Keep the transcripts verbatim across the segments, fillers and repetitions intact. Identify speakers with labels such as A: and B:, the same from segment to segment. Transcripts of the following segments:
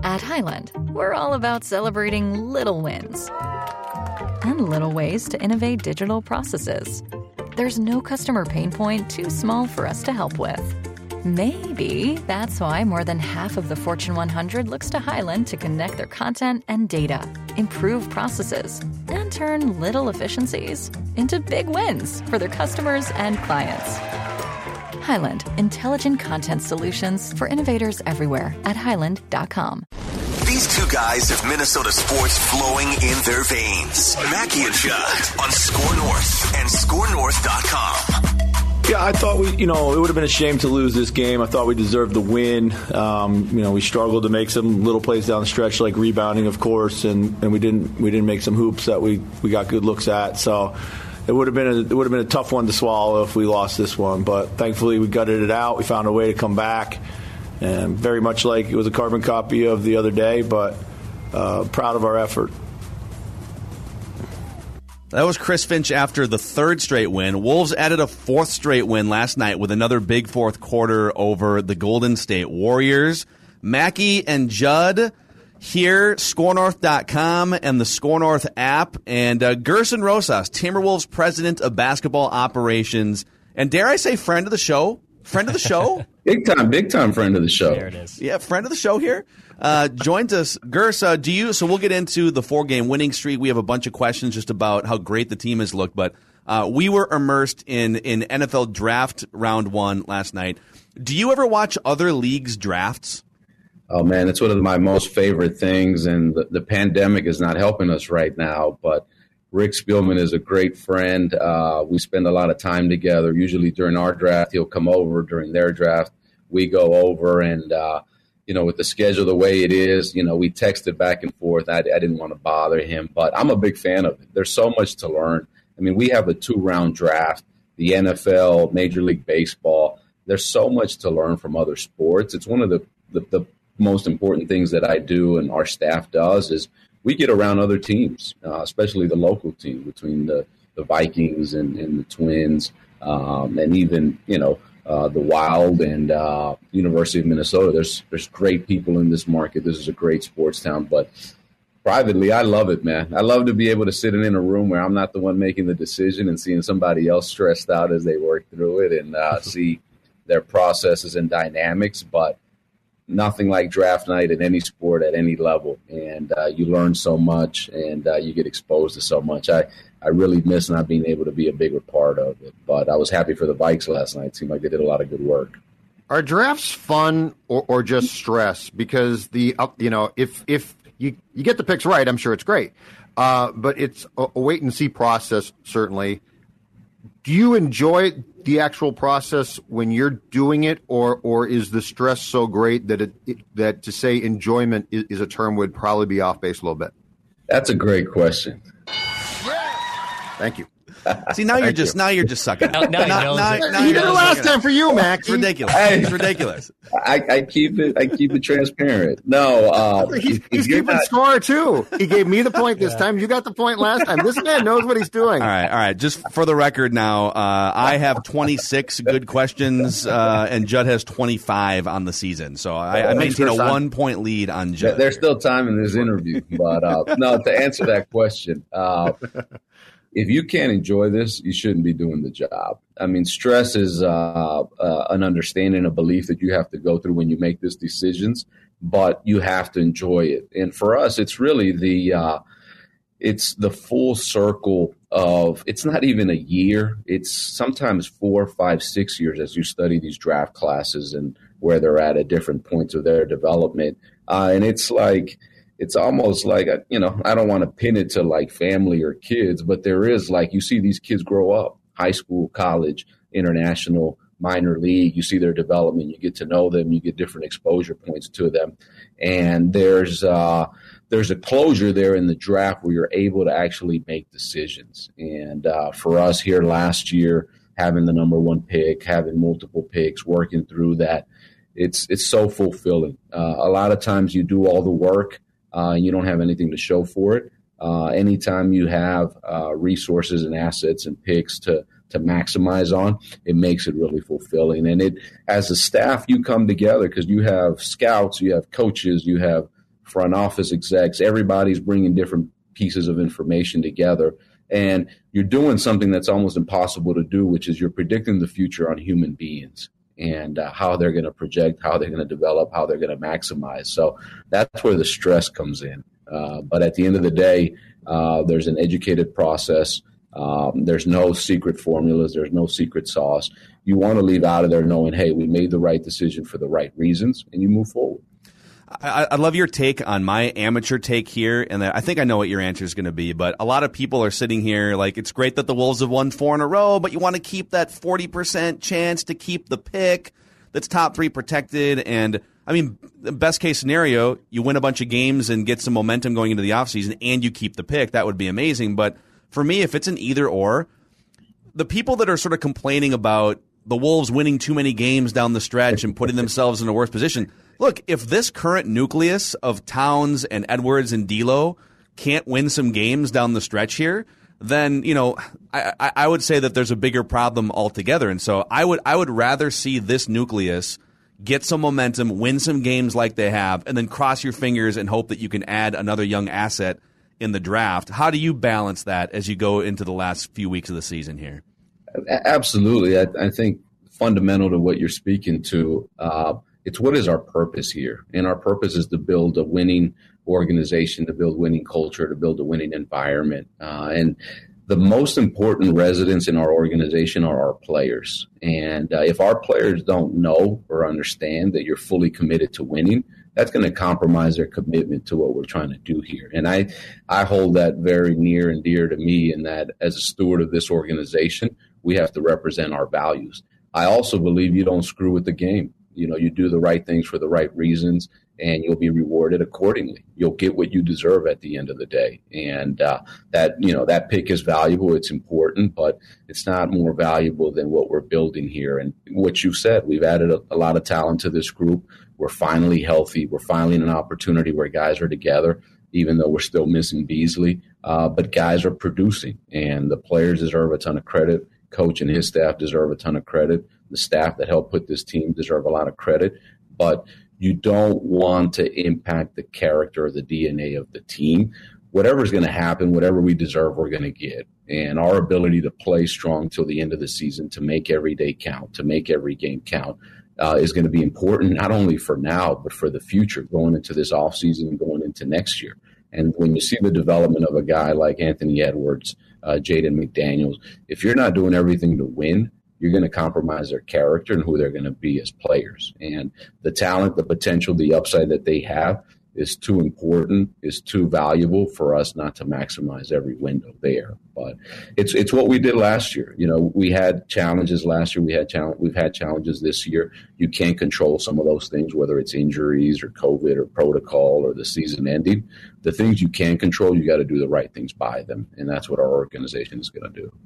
A: At Highland, we're all about celebrating little wins and little ways to innovate digital processes. There's no customer pain point too small for us to help with. Maybe that's why more than half of the Fortune one hundred looks to Highland to connect their content and data, improve processes, and turn little efficiencies into big wins for their customers and clients. Highland, intelligent content solutions for innovators everywhere at highland dot com.
B: These two guys have Minnesota sports flowing in their veins. Mackey and Judd on Score North and score north dot com.
C: Yeah, I thought we, you know, it would have been a shame to lose this game. I thought we deserved the win. Um, you know, we struggled to make some little plays down the stretch, like rebounding, of course, and, and we didn't we didn't make some hoops that we, we got good looks at. So it would have been a, it would have been a tough one to swallow if we lost this one. But thankfully, we gutted it out. We found a way to come back, and very much like it was a carbon copy of the other day. But uh, proud of our effort.
D: That was Chris Finch after the third straight win. Wolves added a fourth straight win last night with another big fourth quarter over the Golden State Warriors. Mackey and Judd here, score north dot com and the Score North app. And uh, Gerson Rosas, Timberwolves president of basketball operations, and dare I say friend of the show? Friend of the show?
E: Big time, big time friend of the show.
F: There it is.
D: Yeah, friend of the show here. Uh, joins us. Gers, uh, do you, so we'll get into the four-game winning streak. We have a bunch of questions just about how great the team has looked, but uh, we were immersed in, in N F L draft round one last night. Do you ever watch other leagues' drafts?
E: Oh, man, it's one of my most favorite things, and the, the pandemic is not helping us right now, but Rick Spielman is a great friend. Uh, we spend a lot of time together. Usually during our draft, he'll come over. During their draft, we go over. And, uh, you know, with the schedule the way it is, you know, we texted back and forth. I, I didn't want to bother him, but I'm a big fan of it. There's so much to learn. I mean, we have a two-round draft, the N F L, Major League Baseball. There's so much to learn from other sports. It's one of the, the, the most important things that I do and our staff does is we get around other teams, uh, especially the local team between the, the Vikings and, and the Twins, um, and even, you know, uh, the Wild and uh, University of Minnesota. There's there's great people in this market. This is a great sports town. But privately, I love it, man. I love to be able to sit in a room where I'm not the one making the decision and seeing somebody else stressed out as they work through it and uh, see their processes and dynamics. But nothing like draft night at any sport at any level. And uh, you learn so much and uh, you get exposed to so much. I, I really miss not being able to be a bigger part of it. But I was happy for the Vikes last night. It seemed like they did a lot of good work.
G: Are drafts fun or, or just stress? Because the uh, you know if if you, you get the picks right, I'm sure it's great. Uh, but it's a, a wait and see process, certainly. Do you enjoy the actual process when you're doing it, or or is the stress so great that it, it that to say enjoyment is, is a term would probably be off base a little bit?
E: That's a great question.
G: Thank you.
D: See, now you're
G: Thank
D: just
G: you.
D: now you're just sucking.
F: Now, now he knows
D: now,
F: it.
D: now
G: He
D: you're
G: did it
D: just
G: last
D: sucking
G: time for you, Mac.
D: It's ridiculous.
E: Hey.
D: It's ridiculous.
E: I, I keep it. I keep it transparent. No, uh,
G: He's,
E: if
G: he's
E: you're
G: keeping
E: not-
G: score too. He gave me the point this time. You got the point last time. This man knows what he's doing.
D: All right, all right. Just for the record now, uh, I have twenty-six good questions, uh, and Judd has twenty-five on the season. So I, I maintain a one-point lead on Judd.
E: There's still time in this interview, but uh, no. To answer that question, uh, if you can't enjoy this, you shouldn't be doing the job. I mean, stress is uh, uh, an understanding, a belief that you have to go through when you make these decisions, but you have to enjoy it. And for us, it's really the uh, it's the full circle of. It's not even a year. It's sometimes four, five, six years as you study these draft classes and where they're at at different points of their development. Uh, and it's like. It's almost like, you know, I don't want to pin it to like family or kids, but there is like you see these kids grow up, high school, college, international, minor league. You see their development. You get to know them. You get different exposure points to them. And there's uh, there's a closure there in the draft where you're able to actually make decisions. And uh, for us here last year, having the number one pick, having multiple picks, working through that, it's it's so fulfilling. Uh, a lot of times you do all the work. Uh, and you don't have anything to show for it. Uh, anytime you have uh, resources and assets and picks to to maximize on, it makes it really fulfilling. And it, as a staff, you come together because you have scouts, you have coaches, you have front office execs. Everybody's bringing different pieces of information together. And you're doing something that's almost impossible to do, which is you're predicting the future on human beings and uh, how they're going to project, how they're going to develop, how they're going to maximize. So that's where the stress comes in. Uh, but at the end of the day, uh, there's an educated process. Um, there's no secret formulas. There's no secret sauce. You want to leave out of there knowing, hey, we made the right decision for the right reasons, and you move forward.
D: I, I love your take on my amateur take here, and I think I know what your answer is going to be, but a lot of people are sitting here like, it's great that the Wolves have won four in a row, but you want to keep that forty percent chance to keep the pick that's top three protected. And, I mean, the best case scenario, you win a bunch of games and get some momentum going into the offseason, and you keep the pick. That would be amazing. But for me, if it's an either or, the people that are sort of complaining about the Wolves winning too many games down the stretch and putting themselves in a worse position, look, if this current nucleus of Towns and Edwards and D'Lo can't win some games down the stretch here, then, you know, I, I would say that there's a bigger problem altogether. And so I would I would rather see this nucleus get some momentum, win some games like they have, and then cross your fingers and hope that you can add another young asset in the draft. How do you balance that as you go into the last few weeks of the season here?
E: Absolutely. I, I think fundamental to what you're speaking to, uh, it's what is our purpose here? And our purpose is to build a winning organization, to build winning culture, to build a winning environment. Uh, and the most important residents in our organization are our players. And uh, if our players don't know or understand that you're fully committed to winning, that's going to compromise their commitment to what we're trying to do here. And I, I hold that very near and dear to me, in that as a steward of this organization, we have to represent our values. I also believe you don't screw with the game. You know, you do the right things for the right reasons, and you'll be rewarded accordingly. You'll get what you deserve at the end of the day. And uh, that, you know, that pick is valuable. It's important, but it's not more valuable than what we're building here. And what you said, we've added a, a lot of talent to this group. We're finally healthy. We're finally in an opportunity where guys are together, even though we're still missing Beasley. Uh, but guys are producing, and the players deserve a ton of credit. Coach and his staff deserve a ton of credit. The staff that helped put this team deserve a lot of credit. But you don't want to impact the character or the D N A of the team. Whatever's going to happen, whatever we deserve, we're going to get. And our ability to play strong till the end of the season, to make every day count, to make every game count, uh, is going to be important, not only for now, but for the future, going into this offseason and going into next year. And when you see the development of a guy like Anthony Edwards, uh, Jaden McDaniels, if you're not doing everything to win, you're going to compromise their character and who they're going to be as players. And the talent, the potential, the upside that they have is too important, is too valuable for us not to maximize every window there. But it's it's what we did last year. You know, we had challenges last year. We had challenge. We've had challenges this year. You can't control some of those things, whether it's injuries or COVID or protocol or the season ending. The things you can control, you got to do the right things by them, and that's what our organization is going to do.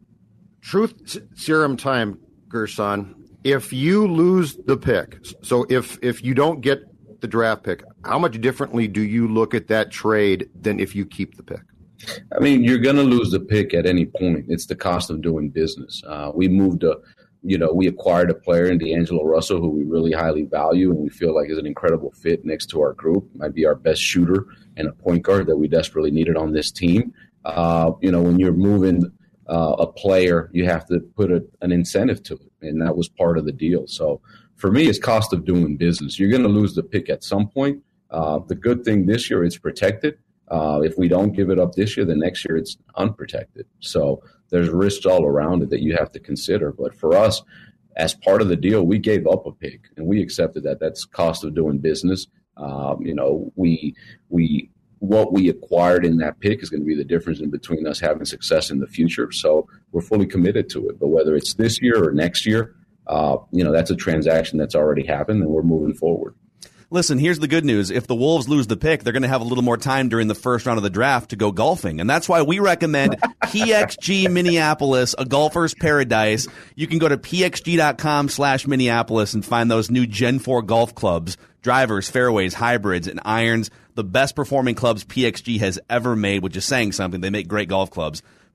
G: Truth serum time, Gerson. If you lose the pick, so if if you don't get the draft pick, how much differently do you look at that trade than if you keep the pick?
E: I mean, you're going to lose the pick at any point. It's the cost of doing business. Uh, we moved a, you know, we acquired a player in D'Angelo Russell who we really highly value and we feel like is an incredible fit next to our group. Might be our best shooter and a point guard that we desperately needed on this team. Uh, you know, when you're moving uh, a player, you have to put a, an incentive to it, and that was part of the deal. So for me, it's cost of doing business. You're going to lose the pick at some point. Uh, the good thing this year, it's protected. Uh, if we don't give it up this year, then next year it's unprotected. So there's risks all around it that you have to consider. But for us, as part of the deal, we gave up a pick, and we accepted that. That's cost of doing business. Um, you know, we we what we acquired in that pick is going to be the difference in between us having success in the future. So we're fully committed to it. But whether it's this year or next year, Uh, you know, that's a transaction that's already happened, and we're moving forward.
D: Listen, here's the good news. If the Wolves lose the pick, they're going to have a little more time during the first round of the draft to go golfing. And that's why we recommend P X G Minneapolis, a golfer's paradise. You can go to pxg.com slash Minneapolis and find those new Gen four golf clubs, drivers, fairways, hybrids, and irons, the best performing clubs P X G has ever made, which is saying something. They make great golf clubs.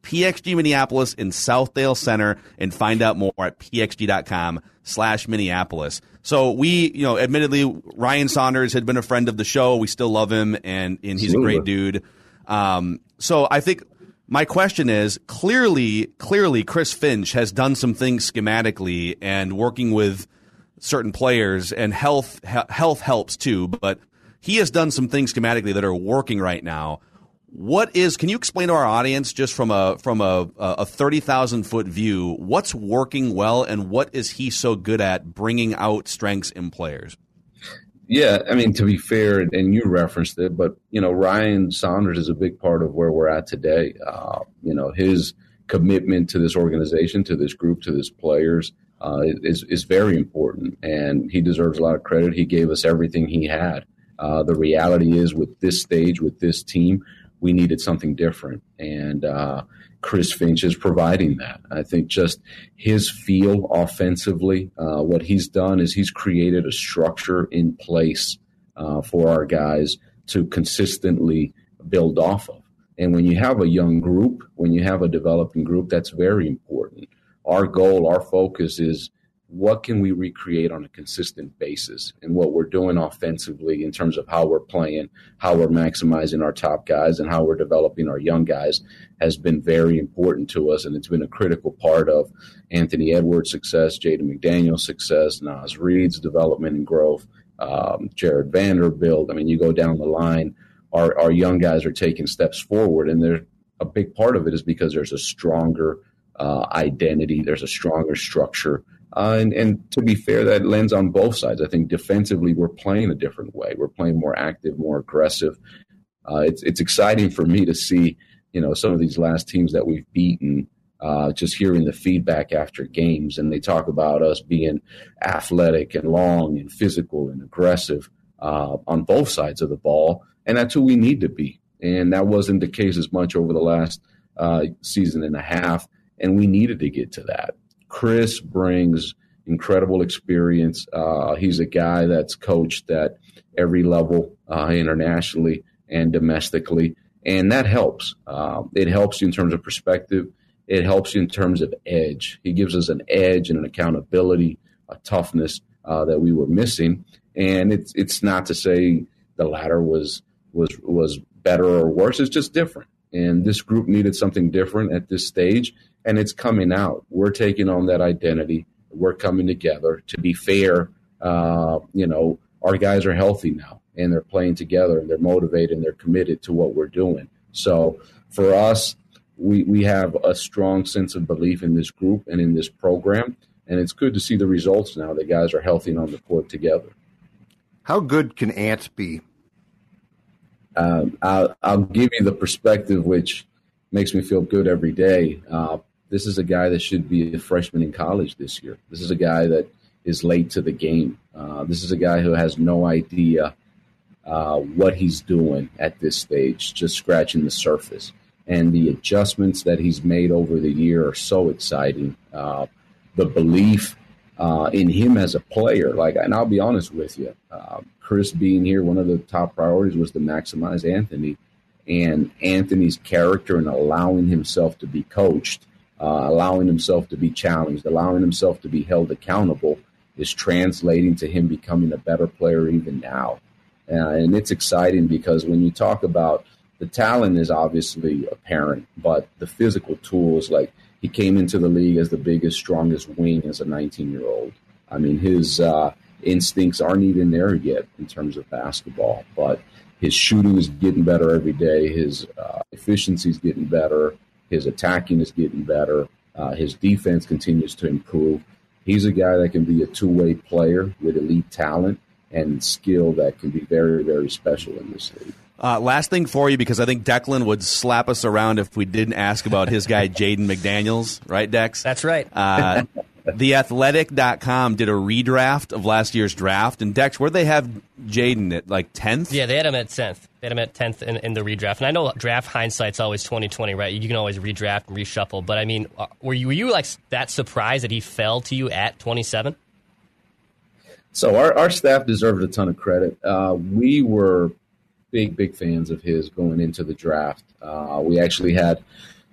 D: P X G Minneapolis in Southdale Center, and find out more at pxg.com slash Minneapolis. So we, you know, admittedly, Ryan Saunders had been a friend of the show. We still love him, and, and he's Absolutely. a great dude. Um, so I think my question is, clearly, clearly Chris Finch has done some things schematically and working with certain players, and health he- health helps too, but he has done some things schematically that are working right now. What is? Can you explain to our audience, just from a from a a thirty thousand foot view, what's working well, and what is he so good at bringing out strengths in players?
E: Yeah, I mean, to be fair, and you referenced it, but you know, Ryan Saunders is a big part of where we're at today. Uh, you know, his commitment to this organization, to this group, to this players uh, is is very important, and he deserves a lot of credit. He gave us everything he had. Uh, the reality is, with this stage, with this team, we needed something different, and uh, Chris Finch is providing that. I think just his feel offensively, uh, what he's done is he's created a structure in place uh, for our guys to consistently build off of. And when you have a young group, when you have a developing group, that's very important. Our goal, our focus is, what can we recreate on a consistent basis? And what we're doing offensively in terms of how we're playing, how we're maximizing our top guys, and how we're developing our young guys has been very important to us. And it's been a critical part of Anthony Edwards' success, Jaden McDaniel's success, Naz Reid's development and growth, um, Jared Vanderbilt. I mean, you go down the line, our, our young guys are taking steps forward. And they're, a big part of it is because there's a stronger uh, identity, there's a stronger structure. Uh, and, and to be fair, that lends on both sides. I think defensively, we're playing a different way. We're playing more active, more aggressive. Uh, it's it's exciting for me to see, you know, some of these last teams that we've beaten, uh, just hearing the feedback after games. And they talk about us being athletic and long and physical and aggressive uh, on both sides of the ball. And that's who we need to be. And that wasn't the case as much over the last uh, season and a half. And we needed to get to that. Chris brings incredible experience. Uh, he's a guy that's coached at every level uh, internationally and domestically, and that helps. Uh, it helps you in terms of perspective. It helps you in terms of edge. He gives us an edge and an accountability, a toughness uh, that we were missing. And it's it's not to say the latter was was was better or worse. It's just different. And this group needed something different at this stage, and it's coming out. We're taking on that identity. We're coming together. To be fair, uh, you know, our guys are healthy now, and they're playing together, and they're motivated, and they're committed to what we're doing. So for us, we, we have a strong sense of belief in this group and in this program, and it's good to see the results now. The guys are healthy and on the court together.
G: How good can Ant be?
E: Um, I'll, I'll give you the perspective, which makes me feel good every day. Uh, this is a guy that should be a freshman in college this year. This is a guy that is late to the game. Uh, this is a guy who has no idea uh, what he's doing at this stage, just scratching the surface. And the adjustments that he's made over the year are so exciting. Uh, the belief uh, in him as a player, like, and I'll be honest with you, uh, Chris being here, one of the top priorities was to maximize Anthony, and Anthony's character and allowing himself to be coached, uh, allowing himself to be challenged, allowing himself to be held accountable is translating to him becoming a better player even now. Uh, and it's exciting because when you talk about the talent is obviously apparent, but the physical tools, like he came into the league as the biggest, strongest wing as a nineteen-year-old. I mean, his uh, instincts aren't even there yet in terms of basketball, but his shooting is getting better every day. His uh, efficiency is getting better. His attacking is getting better. Uh, his defense continues to improve. He's a guy that can be a two-way player with elite talent and skill that can be very, very special in this league.
D: Uh, last thing for you, because I think Declan would slap us around if we didn't ask about his guy, Jaden McDaniels. Right, Dex?
F: That's right.
D: Uh, the athletic dot com did a redraft of last year's draft. And, Dex, where'd they have Jaden at, like, tenth?
F: Yeah, they had him at tenth. They had him at tenth in, in the redraft. And I know draft hindsight's always twenty twenty, right? You can always redraft and reshuffle. But, I mean, were you, were you like, that surprised that he fell to you at twenty-seven?
E: So our, our staff deserved a ton of credit. Uh, we were big, big fans of his going into the draft. Uh, we actually had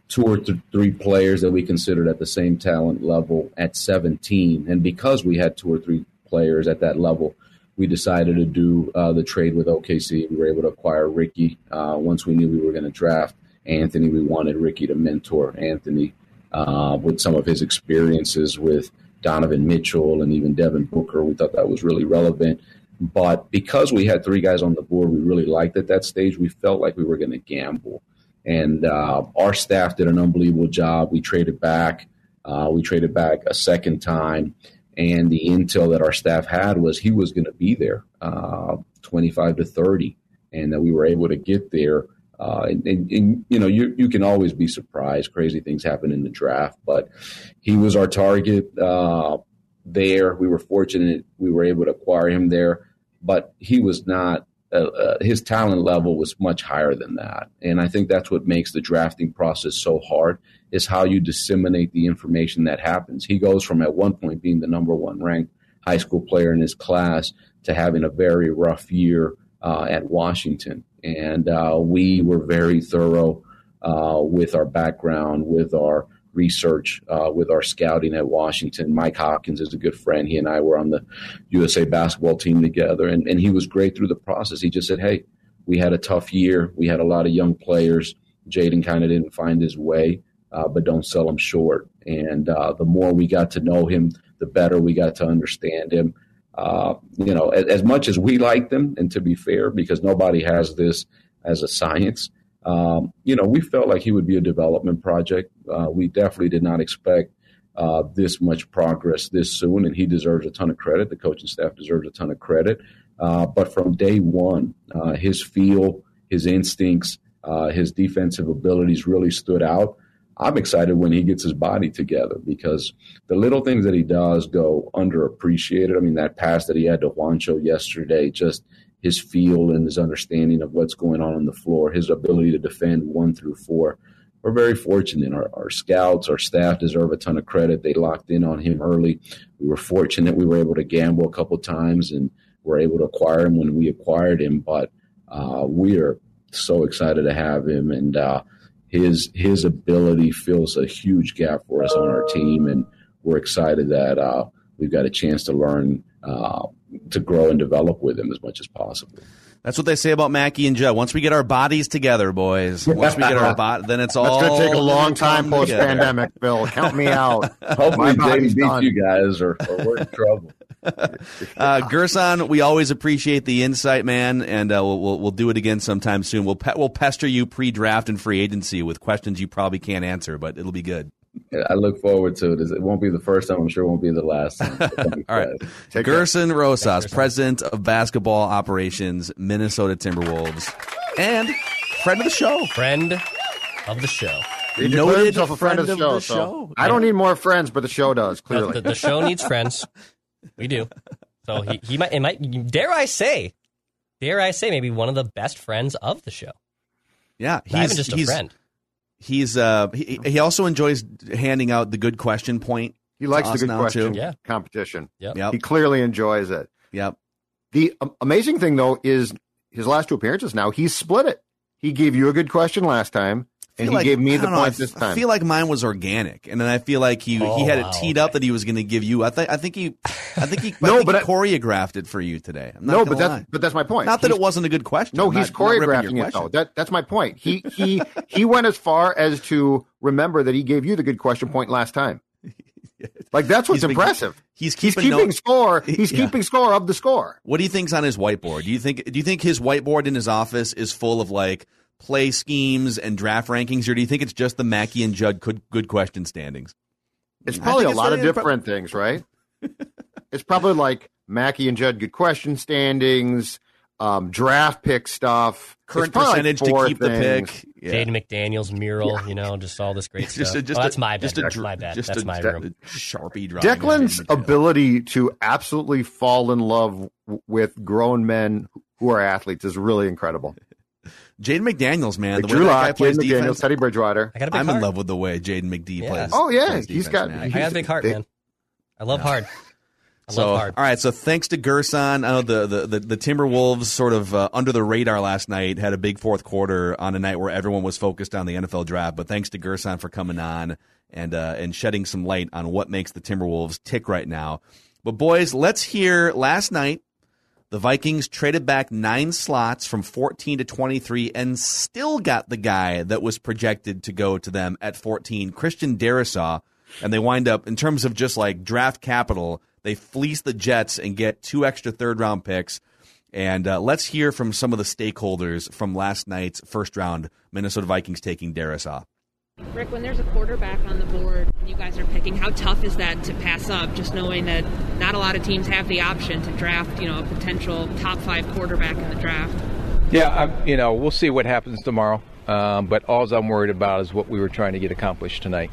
E: two or th- three players that we considered at the same talent level at seventeen. And because we had two or three players at that level, we decided to do uh, the trade with O K C. We were able to acquire Ricky. Uh, once we knew we were going to draft Anthony, we wanted Ricky to mentor Anthony uh, with some of his experiences with Donovan Mitchell and even Devin Booker. We thought that was really relevant. But because we had three guys on the board we really liked at that stage, we felt like we were going to gamble. And uh, our staff did an unbelievable job. We traded back. Uh, we traded back a second time. And the intel that our staff had was he was going to be there uh, twenty-five to thirty, and that we were able to get there. Uh, and, and, and, you know, you, you can always be surprised. Crazy things happen in the draft. But he was our target uh, there. We were fortunate we were able to acquire him there. But he was not uh, – uh, his talent level was much higher than that. And I think that's what makes the drafting process so hard, is how you disseminate the information that happens. He goes from at one point being the number one ranked high school player in his class to having a very rough year uh, at Washington. And uh, we were very thorough uh, with our background, with our research, uh, with our scouting at Washington. Mike Hopkins is a good friend. He and I were on the U S A basketball team together, and, and he was great through the process. He just said, hey, we had a tough year. We had a lot of young players. Jaden kind of didn't find his way. Uh, but don't sell him short. And uh, the more we got to know him, the better we got to understand him. Uh, you know, as, as much as we liked him, and to be fair, because nobody has this as a science, um, you know, we felt like he would be a development project. Uh, we definitely did not expect uh, this much progress this soon, and he deserves a ton of credit. The coaching staff deserves a ton of credit. Uh, but from day one, uh, his feel, his instincts, uh, his defensive abilities really stood out. I'm excited when he gets his body together, because the little things that he does go underappreciated. I mean, that pass that he had to Juancho yesterday, just his feel and his understanding of what's going on on the floor, his ability to defend one through four. We're very fortunate. Our, our scouts, our staff deserve a ton of credit. They locked in on him early. We were fortunate we were able to gamble a couple times and were able to acquire him when we acquired him. But uh, we are so excited to have him, and uh, His his ability fills a huge gap for us on our team, and we're excited that uh, we've got a chance to learn, uh, to grow and develop with him as much as possible.
D: That's what they say about Mackey and Judd. Once we get our bodies together, boys, once we get our body, then it's all.
G: That's going to take a long time post-pandemic, Bill. Count me out.
E: Hopefully, Jaden beats you guys, or, or we're in trouble.
D: uh, Gerson, we always appreciate the insight, man, and uh, we'll, we'll we'll do it again sometime soon. We'll pe- we'll pester you pre-draft and free agency with questions you probably can't answer, but it'll be good.
E: I look forward to it. It won't be the first time. I'm sure it won't be the last time.
D: All right. Take Gerson care. Rosas, Thanks, President of Basketball Operations, Minnesota Timberwolves, and friend of the show.
F: Friend of the show.
G: He declared himself a friend of the show. The so show. I don't need more friends, but the show does, clearly.
F: The, the, the show needs friends. We do. So he, he might, it might, dare I say, dare I say, maybe one of the best friends of the show.
D: Yeah.
F: He's, Not even just a
D: he's,
F: friend.
D: He's uh he, he also enjoys handing out the good question point.
G: He likes the good question
F: yeah.
G: competition.
F: Yep.
D: Yep.
G: He clearly enjoys it.
D: Yep.
G: The um, amazing thing, though, is his last two appearances now, he's split it. He gave you a good question last time, and he
D: like,
G: gave me the
D: know,
G: point
D: I,
G: this time.
D: I feel like mine was organic, and then I feel like he
F: oh,
D: he had it
F: wow,
D: teed
F: okay.
D: up that he was going to give you. I think I think he I think he,
G: no,
D: I think
G: but
D: he
G: I,
D: choreographed it for you today. I'm not
G: no,
D: gonna
G: but that's
D: lie.
G: but that's my point.
D: Not that
G: he's,
D: it wasn't a good question.
G: No,
D: I'm
G: he's
D: not,
G: choreographing
D: not
G: it though. That that's my point. He he he went as far as to remember that he gave you the good question point last time. Like that's what's
D: he's
G: impressive.
D: Been, he's keeping,
G: he's keeping
D: no,
G: score. He's
D: yeah.
G: keeping score of the score.
D: What do you think's on his whiteboard? Do you think do you think his whiteboard in his office is full of like play schemes and draft rankings, or do you think it's just the Mackey and Judd good, good question standings?
G: It's probably a
D: it's
G: lot of
D: really
G: different pro- things, right? It's probably like Mackey and Judd good question standings, um, draft pick stuff,
D: current percentage like to keep
G: things.
D: the pick. Yeah.
F: Jaden McDaniels mural,
G: yeah.
F: you know, just all this great
D: just
F: stuff.
D: A, just
F: oh,
D: a,
F: that's my bad.
D: Just a,
F: that's my bad.
D: Just
F: that's
D: a,
F: my
D: a,
F: room.
D: Sharpie drawing.
G: Declan's ability to absolutely fall in love w- with grown men who are athletes is really incredible.
D: Jaden McDaniels, man,
G: like
D: the way
G: Drew
D: that guy
G: Lock,
D: plays
G: Jaden
D: defense.
G: McDaniels, Teddy Bridgewater.
F: I got a big
D: I'm
F: heart.
D: in love with the way Jaden McD
F: yeah.
D: plays.
G: Oh yeah,
D: plays
G: he's
D: defense,
G: got.
D: man.
F: I got a big heart,
G: they,
F: man. I love
G: yeah.
F: hard. I
D: So,
F: love
D: all
F: hard.
D: right. So, thanks to Gerson. I know the the, the, the Timberwolves sort of uh, under the radar last night, had a big fourth quarter on a night where everyone was focused on the N F L draft. But thanks to Gerson for coming on and uh, and shedding some light on what makes the Timberwolves tick right now. But boys, let's hear last night. The Vikings traded back nine slots from fourteen to twenty-three and still got the guy that was projected to go to them at fourteen, Christian Darrisaw. And they wind up, in terms of just like draft capital, they fleece the Jets and get two extra third-round picks. And uh, let's hear from some of the stakeholders from last night's first-round Minnesota Vikings taking Darrisaw.
H: Rick, when there's a quarterback on the board and you guys are picking, how tough is that to pass up, just knowing that not a lot of teams have the option to draft, you know, a potential top five quarterback in the draft?
I: Yeah, I'm, you know, we'll see what happens tomorrow. Um, but all I'm worried about is what we were trying to get accomplished tonight.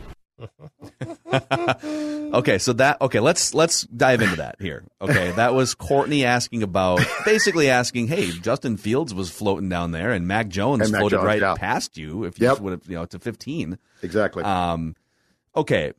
D: Okay, so that okay, let's let's dive into that here. Okay, that was Courtney asking about, basically asking, hey, Justin Fields was floating down there, and Mac Jones
G: And Mac
D: floated
G: Jones,
D: right
G: yeah.
D: past you if you
G: Yep.
D: just would have, you know, to fifteen.
G: Exactly.
D: Um, okay,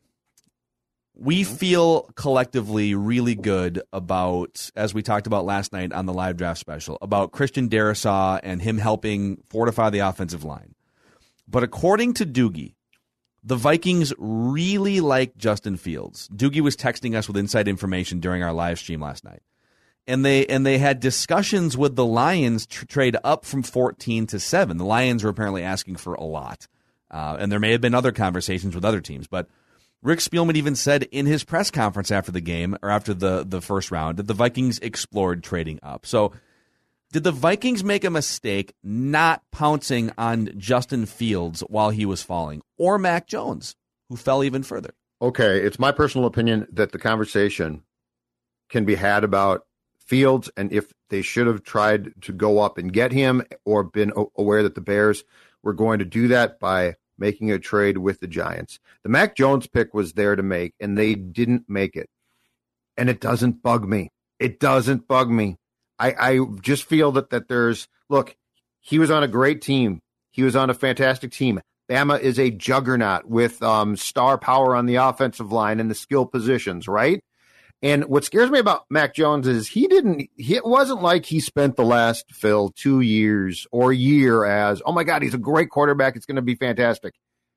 D: we feel collectively really good about, as we talked about last night on the live draft special, about Christian Darrisaw and him helping fortify the offensive line. But according to Doogie, the Vikings really like Justin Fields. Doogie was texting us with inside information during our live stream last night. And they and they had discussions with the Lions to trade up from fourteen to seven. The Lions were apparently asking for a lot. Uh, and there may have been other conversations with other teams. But Rick Spielman even said in his press conference after the game, or after the, the first round, that the Vikings explored trading up. So did the Vikings make a mistake not pouncing on Justin Fields while he was falling, or Mac Jones, who fell even further?
G: Okay, it's my personal opinion that the conversation can be had about Fields and if they should have tried to go up and get him, or been aware that the Bears were going to do that by making a trade with the Giants. The Mac Jones pick was there to make, and they didn't make it. And it doesn't bug me. It doesn't bug me. I, I just feel that, that there's, look, he was on a great team. He was on a fantastic team. Bama is a juggernaut with um, star power on the offensive line and the skill positions, right? And what scares me about Mac Jones is he didn't, he, it wasn't like he spent the last, Phil, two years or a year as, oh my God, he's a great quarterback. It's going to be fantastic.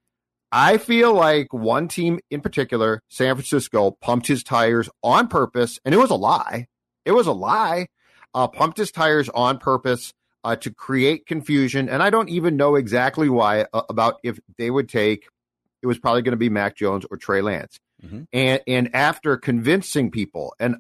G: I feel like one team in particular, San Francisco, pumped his tires on purpose, and it was a lie. It was a lie. Uh, pumped his tires on purpose uh, to create confusion. And I don't even know exactly why uh, about if they would take, it was probably going to be Mac Jones or Trey Lance. Mm-hmm. And and after convincing people, and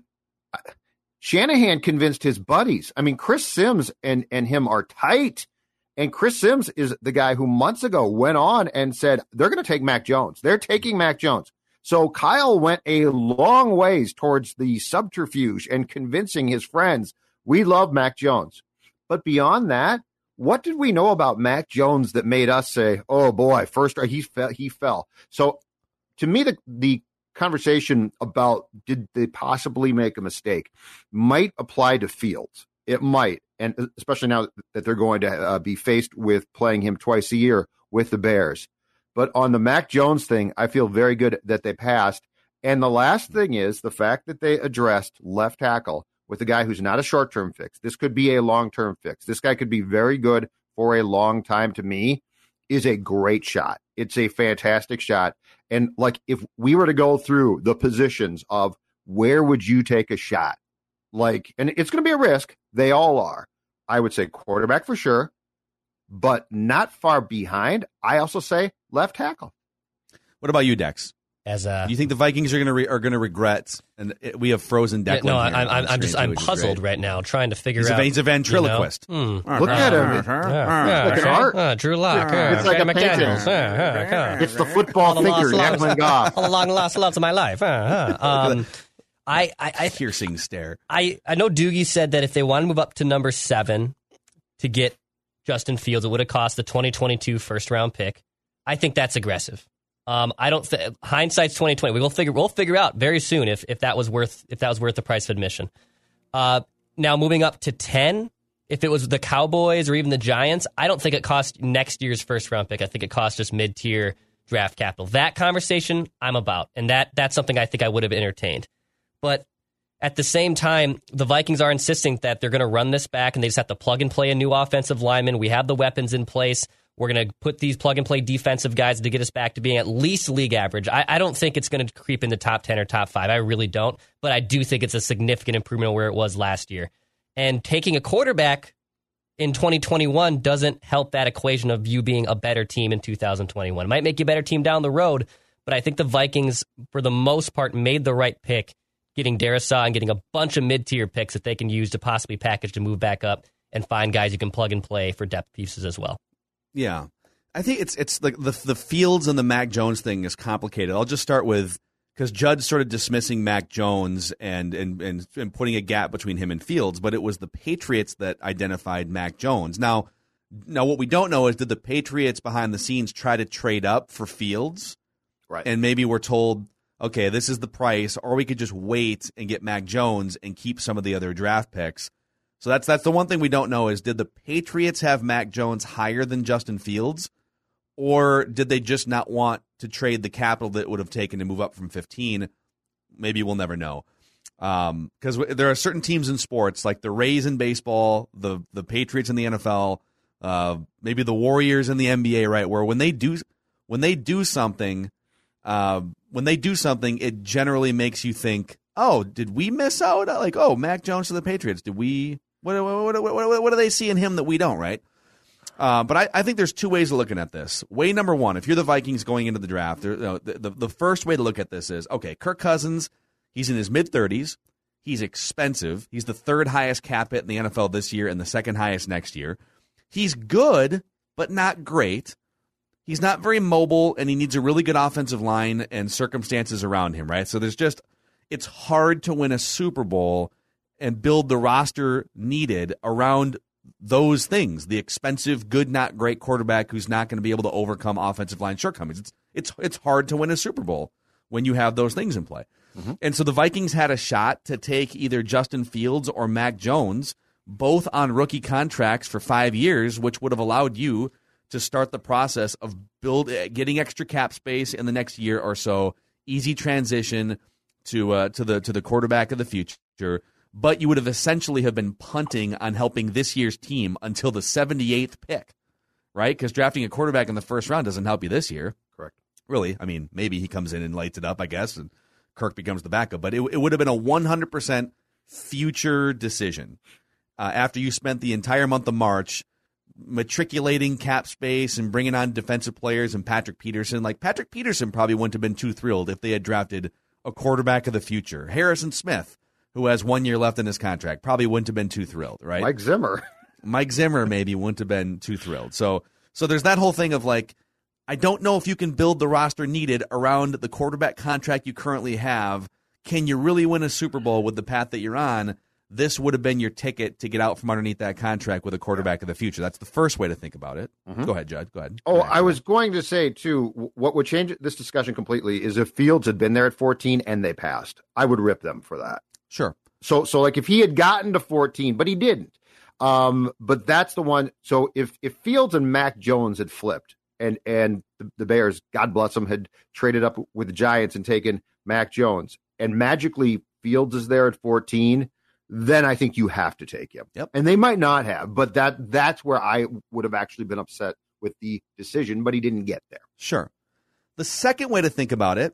G: Shanahan convinced his buddies. I mean, Chris Sims and, and him are tight. And Chris Sims is the guy who months ago went on and said, they're going to take Mac Jones. They're taking Mac Jones. So Kyle went a long ways towards the subterfuge and convincing his friends, we love Mac Jones. But beyond that, what did we know about Mac Jones that made us say, oh boy, first he fell, he fell. So to me, the, the conversation about did they possibly make a mistake might apply to Fields. It might. And especially now that they're going to uh, be faced with playing him twice a year with the Bears. But on the Mac Jones thing, I feel very good that they passed. And the last thing is the fact that they addressed left tackle with a guy who's not a short-term fix. This could be a long-term fix. This guy could be very good for a long time. To me, is a great shot. It's a fantastic shot. And like, if we were to go through the positions of where would you take a shot? Like, and it's going to be a risk. They all are. I would say quarterback for sure, but not far behind. I also say left tackle.
D: What about you, Dex?
F: As a,
D: do you think the Vikings are going to re- are going to regret? And it, we have frozen Declan.
F: Yeah, no,
D: here
F: I'm, I'm, I'm just I'm puzzled right now, trying to figure
D: he's
F: out.
D: A, he's a ventriloquist.
F: You know? mm.
G: Look
F: uh,
G: at him.
F: Uh,
G: it's
F: yeah,
G: like
F: yeah,
G: an art.
F: Uh, Drew Lock. Uh,
G: it's like
F: Jay
G: a painting.
F: McDaniels. Uh, uh, uh,
G: it's the football
F: all the
G: thinker,
F: lost
G: Declan Goff.
F: All the long lost loves of my life. Uh, uh. Um, I, I, I,
D: piercing stare.
F: I, I know Doogie said that if they want to move up to number seven to get Justin Fields, it would have cost the twenty twenty-two first round pick. I think that's aggressive. Um, I don't. Th- hindsight's twenty twenty. We will figure. We'll figure out very soon if, if that was worth if that was worth the price of admission. Uh, now moving up to ten, if it was the Cowboys or even the Giants, I don't think it cost next year's first round pick. I think it cost just mid tier draft capital. That conversation I'm about, and that that's something I think I would have entertained. But At the same time, the Vikings are insisting that they're going to run this back and they just have to plug and play a new offensive lineman. We have the weapons in place. We're going to put these plug and play defensive guys to get us back to being at least league average. I, I don't think it's going to creep into top ten or top five. I really don't. But I do think it's a significant improvement where it was last year. And taking a quarterback in twenty twenty-one doesn't help that equation of you being a better team in two thousand twenty-one. It might make you a better team down the road, but I think the Vikings, for the most part, made the right pick, getting Darrisaw and getting a bunch of mid-tier picks that they can use to possibly package to move back up and find guys you can plug and play for depth pieces as well.
D: Yeah. I think it's it's like the, the Fields and the Mac Jones thing is complicated. I'll just start with, because Judd started dismissing Mac Jones and, and, and, and putting a gap between him and Fields, but it was the Patriots that identified Mac Jones. Now, now what we don't know is, did the Patriots behind the scenes try to trade up for Fields?
G: Right.
D: And maybe we're told, okay, this is the price, or we could just wait and get Mac Jones and keep some of the other draft picks. So that's that's the one thing we don't know is, did the Patriots have Mac Jones higher than Justin Fields, or did they just not want to trade the capital that it would have taken to move up from fifteen? Maybe we'll never know. Um, because there are certain teams in sports, like the Rays in baseball, the the Patriots in the N F L, uh, maybe the Warriors in the N B A, right, where when they do when they do something, uh, when they do something, it generally makes you think, oh, did we miss out? Like, oh, Mac Jones to the Patriots. Did we? What what, what, what, what do they see in him that we don't, right? Uh, but I, I think there's two ways of looking at this. Way number one, if you're the Vikings going into the draft, you know, the, the, the first way to look at this is, okay, Kirk Cousins, he's in his mid-thirties. He's expensive. He's the third highest cap hit in the N F L this year and the second highest next year. He's good, but not great. He's not very mobile, and he needs a really good offensive line and circumstances around him, right? So there's just, it's hard to win a Super Bowl and build the roster needed around those things. The expensive, good, not great quarterback who's not going to be able to overcome offensive line shortcomings. It's it's it's hard to win a Super Bowl when you have those things in play. Mm-hmm. And so the Vikings had a shot to take either Justin Fields or Mac Jones, both on rookie contracts for five years, which would have allowed you to start the process of build getting extra cap space in the next year or so. Easy transition to uh, to the to the quarterback of the future. But you would have essentially have been punting on helping this year's team until the seventy-eighth pick, right? Because drafting a quarterback in the first round doesn't help you this year.
G: Correct.
D: Really. I mean, maybe he comes in and lights it up, I guess, and Kirk becomes the backup. But it, it would have been a one hundred percent future decision uh, after you spent the entire month of March matriculating cap space and bringing on defensive players and Patrick Peterson. Like, Patrick Peterson probably wouldn't have been too thrilled if they had drafted a quarterback of the future. Harrison Smith, who has one year left in his contract, probably wouldn't have been too thrilled, right?
G: Mike Zimmer.
D: Mike Zimmer maybe wouldn't have been too thrilled. So so there's that whole thing of, like, I don't know if you can build the roster needed around the quarterback contract you currently have. Can you really win a Super Bowl with the path that you're on? This would have been your ticket to get out from underneath that contract with a quarterback of the future. That's the first way to think about it. Mm-hmm. Go ahead, Judd. Go ahead.
G: Oh, I was going to say, too, what would change this discussion completely is if Fields had been there at fourteen and they passed. I would rip them for that.
D: Sure.
G: So, so like if he had gotten to fourteen, but he didn't. Um, but that's the one. So if, if Fields and Mac Jones had flipped and, and the, the Bears, God bless them, had traded up with the Giants and taken Mac Jones, and magically Fields is there at fourteen, then I think you have to take him.
D: Yep.
G: And they might not have, but that that's where I would have actually been upset with the decision, but he didn't get there.
D: Sure. The second way to think about it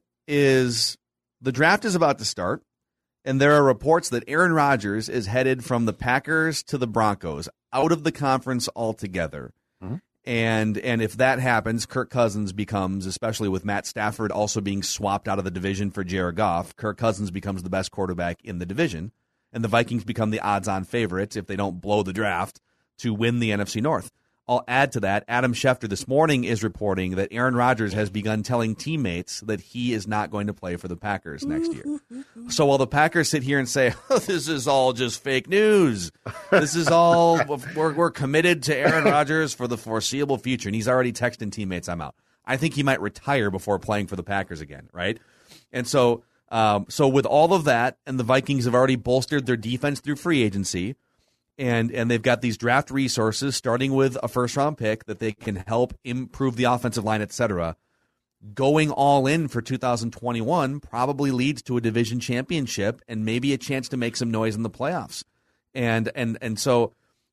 D: is the draft is about to start, and there are reports that Aaron Rodgers is headed from the Packers to the Broncos, out of the conference altogether. Mm-hmm. And and if that happens, Kirk Cousins becomes, especially with Matt Stafford also being swapped out of the division for Jared Goff, Kirk Cousins becomes the best quarterback in the division, and the Vikings become the odds-on favorites if they don't blow the draft to win the N F C North. I'll add to that, Adam Schefter this morning is reporting that Aaron Rodgers has begun telling teammates that he is not going to play for the Packers next year. So while the Packers sit here and say, oh, this is all just fake news, this is all, we're, we're committed to Aaron Rodgers for the foreseeable future, and he's already texting teammates, I'm out. I think he might retire before playing for the Packers again, right? And so, um, so with all of that, and the Vikings have already bolstered their defense through free agency, And and they've got these draft resources, starting with a first-round pick that they can help improve the offensive line, et cetera. going all in for two thousand twenty-one probably leads to a division championship and maybe a chance to make some noise in the playoffs. And and and so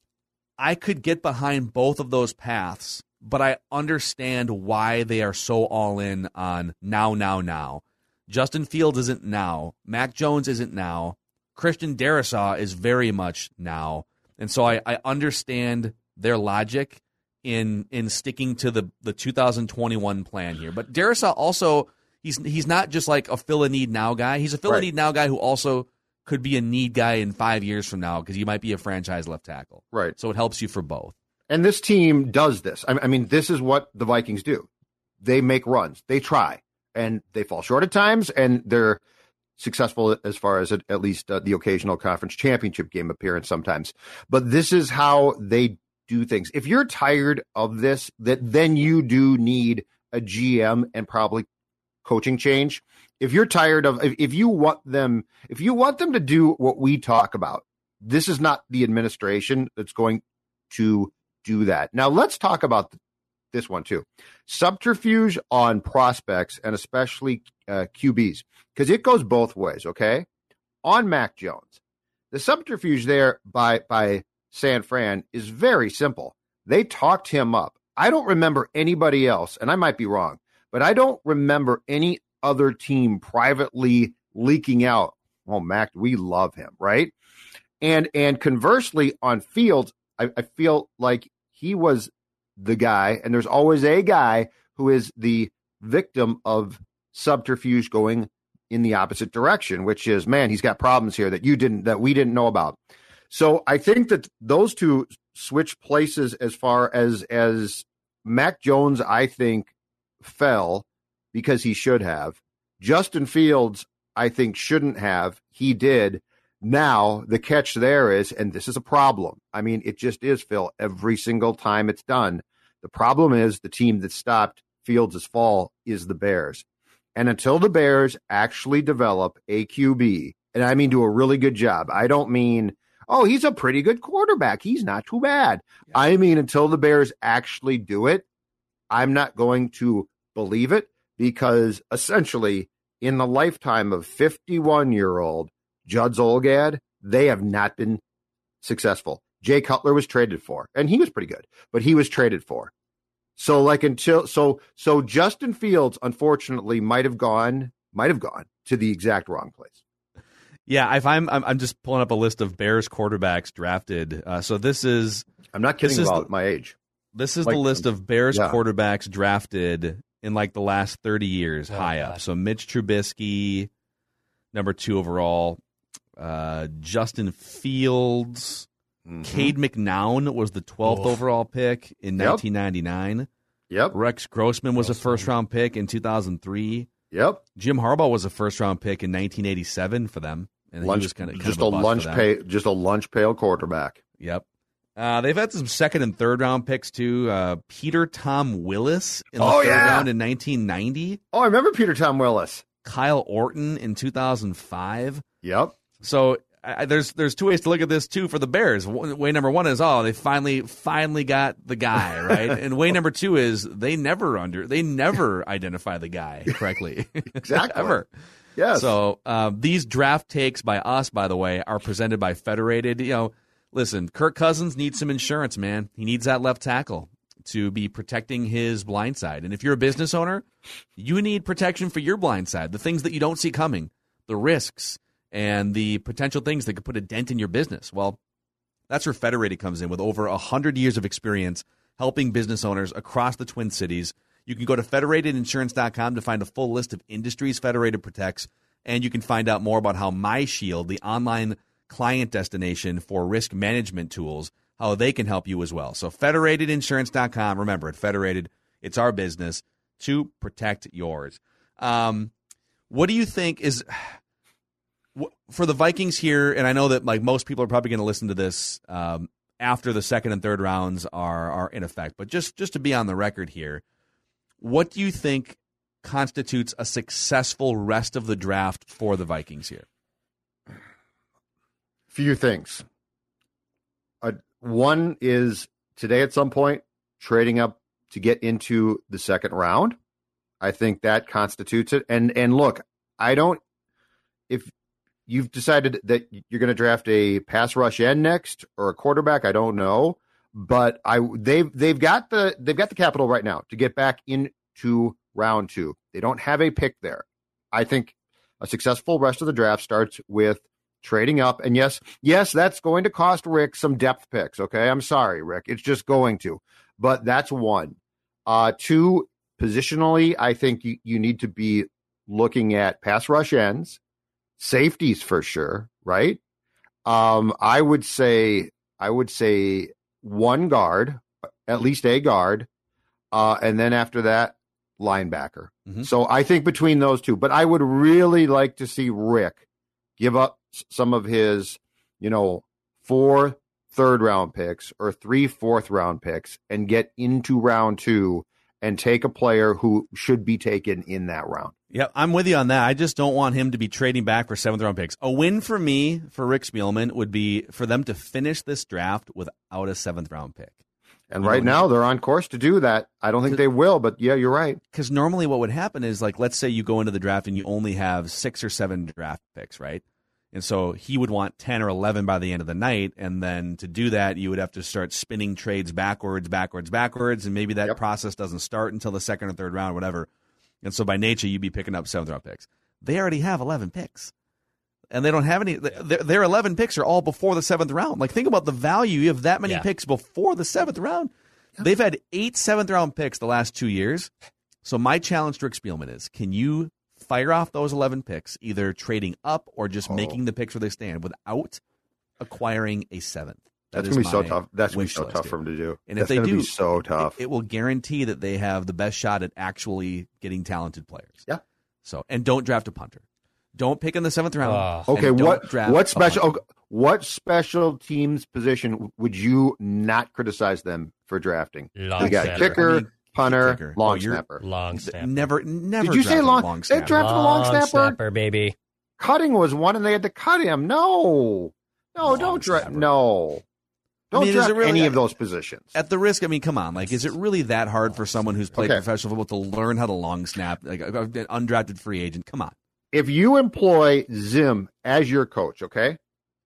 D: I could get behind both of those paths, but I understand why they are so all in on now, now, now. Justin Fields isn't now. Mac Jones isn't now. Christian Darrisaw is very much now. And so I, I understand their logic in in sticking to the, the two thousand twenty-one plan here. But Darrisaw also, he's he's not just like a fill a need now guy. He's a fill a need now guy who also could be a need guy in five years from now because he might be a franchise left tackle.
G: Right.
D: So it helps you for both.
G: And this team does this. I, I mean, this is what the Vikings do. They make runs. They try. And they fall short at times, and they're successful as far as at, at least uh, the occasional conference championship game appearance sometimes. But this is how they do things. If you're tired of this, that then you do need a G M and probably coaching change. If you're tired of, if, if you want them, if you want them to do what we talk about, this is not the administration that's going to do that. Now let's talk about this one too. Subterfuge on prospects and especially uh, Q Bs, because it goes both ways. Okay. On Mac Jones, the subterfuge there by, by San Fran is very simple. They talked him up. I don't remember anybody else, and I might be wrong, but I don't remember any other team privately leaking out, oh, Mac, we love him, right? And and conversely, on Fields, I, I feel like he was the guy, and there's always a guy who is the victim of subterfuge going in the opposite direction, which is, man, he's got problems here that you didn't, that we didn't know about. So I think that those two switch places as far as as Mac Jones, I think, fell because he should have. Justin Fields, I think, shouldn't have. He did. Now, the catch there is, and this is a problem. I mean, it just is, Phil, every single time it's done. The problem is the team that stopped Fields' fall is the Bears. And until the Bears actually develop a Q B, and I mean do a really good job, I don't mean, oh, he's a pretty good quarterback, he's not too bad. Yeah. I mean, until the Bears actually do it, I'm not going to believe it, because essentially in the lifetime of fifty-one-year-old Judd Zulgad, they have not been successful. Jay Cutler was traded for, and he was pretty good, but he was traded for. So like until so so Justin Fields, unfortunately, might have gone might have gone to the exact wrong place.
D: Yeah, if I'm I'm, I'm just pulling up a list of Bears quarterbacks drafted. Uh, so this is
G: I'm not kidding about the, my age.
D: This is
G: like,
D: the list of Bears
G: yeah.
D: quarterbacks drafted in like the last thirty years,
F: oh,
D: high
F: God.
D: up. So Mitch Trubisky, number two overall. Uh, Justin Fields. Mm-hmm. Cade McNown was the twelfth oh. overall pick in
G: yep.
D: nineteen ninety-nine.
G: Yep.
D: Rex Grossman was
F: Grossman.
D: a first-round pick in two thousand three.
G: Yep.
D: Jim Harbaugh was a first-round pick in nineteen eighty-seven for them. And
G: lunch,
D: he was kind of
G: just
D: kind
G: a,
D: of a
G: lunch pay, just a lunch pail quarterback.
D: Yep. Uh, they've had some second and third round picks too. Uh, Peter Tom Willis in the
G: oh,
D: third
G: yeah.
D: round in nineteen ninety.
G: Oh, I remember Peter Tom Willis.
D: Kyle Orton in two thousand five.
G: Yep.
D: So I, there's there's two ways to look at this too for the Bears. Way number one is, oh, they finally finally got the guy, right? And way number two is they never under they never identify the guy correctly.
G: Exactly.
D: Ever.
G: Yes.
D: So um, these draft takes by us, by the way, are presented by Federated. You know, listen, Kirk Cousins needs some insurance, man. He needs that left tackle to be protecting his blind side. And if you're a business owner, you need protection for your blind side, the things that you don't see coming, the risks, and the potential things that could put a dent in your business. Well, that's where Federated comes in with over one hundred years of experience helping business owners across the Twin Cities. You can go to federated insurance dot com to find a full list of industries Federated protects, and you can find out more about how MyShield, the online client destination for risk management tools, how they can help you as well. So federated insurance dot com. Remember, at Federated, it's our business to protect yours. Um, what do you think is for the Vikings here? And I know that like most people are probably going to listen to this um, after the second and third rounds are are in effect. But just just to be on the record here, what do you think constitutes a successful rest of the draft for the Vikings here?
G: Few things. Uh, one is today at some point trading up to get into the second round. I think that constitutes it. And and look, I don't. If you've decided that you're going to draft a pass rush end next or a quarterback, I don't know, but I they've they've got the they've got the capital right now to get back into round two. They don't have a pick there. I think a successful rest of the draft starts with trading up. And yes, yes, that's going to cost Rick some depth picks. Okay, I'm sorry, Rick. It's just going to. But that's one. Uh, two, positionally, I think you, you need to be looking at pass rush ends, safeties for sure, right? Um, I would say I would say one guard, at least a guard, uh, and then after that, linebacker. Mm-hmm. So I think between those two, but I would really like to see Rick give up some of his, you know, four third round picks or three fourth round picks and get into round two and take a player who should be taken in that round.
D: Yep, I'm with you on that. I just don't want him to be trading back for seventh round picks. A win for me, for Rick Spielman, would be for them to finish this draft without a seventh round pick.
G: And you right know, now they're on course to do that. I don't think they will, but yeah, you're right.
D: Because normally what would happen is, like, let's say you go into the draft and you only have six or seven draft picks, right? And so he would want ten or eleven by the end of the night, and then to do that, you would have to start spinning trades backwards, backwards, backwards, and maybe that yep. process doesn't start until the second or third round or whatever. And so by nature, you'd be picking up seventh round picks. They already have eleven picks. And they don't have any. Their, their eleven picks are all before the seventh round. Like, think about the value. You have that many yeah. picks before the seventh round. Yeah. They've had eight seventh round picks the last two years. So my challenge to Rick Spielman is, can you fire off those eleven picks, either trading up or just oh. making the picks where they stand without acquiring a seventh? That
G: That's going to be so tough. That's going to be so tough for them to do.
D: And
G: That's
D: if they do,
G: be so tough.
D: It, it will guarantee that they have the best shot at actually getting talented players.
G: Yeah.
D: So, and don't draft a punter. Don't pick in the seventh round.
G: Uh, okay, what what special okay, what special teams position would you not criticize them for drafting?
F: Long
G: you got
F: snapper.
G: kicker,
F: I mean,
G: punter,
D: kicker.
G: long
D: oh,
G: snapper.
F: Long snapper.
D: Never, never.
G: Did you say long?
D: long
G: they drafted a long snapper.
F: snapper, baby.
G: Cutting was one, and they had to cut him. No, no,
D: long
G: don't draft. No. Don't
D: I mean,
G: draft
D: really,
G: any of those positions.
D: At the risk, I mean, come on. Like, is it really that hard for someone who's played
G: okay.
D: professional football to learn how to long snap? Like, an undrafted free agent? Come on.
G: If you employ Zim as your coach, okay,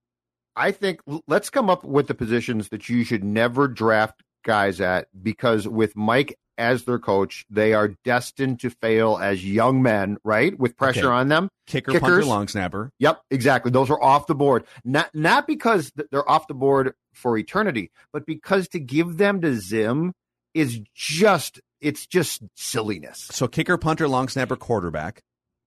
G: I think let's come up with the positions that you should never draft guys at, because with Mike as their coach, they are destined to fail as young men, right? With pressure
D: okay.
G: on them.
D: Kicker,
G: Kickers,
D: punter, long snapper.
G: Yep, exactly. Those are off the board. Not not because they're off the board for eternity, but because to give them to Zim is just, it's just silliness.
D: So kicker, punter, long snapper, quarterback.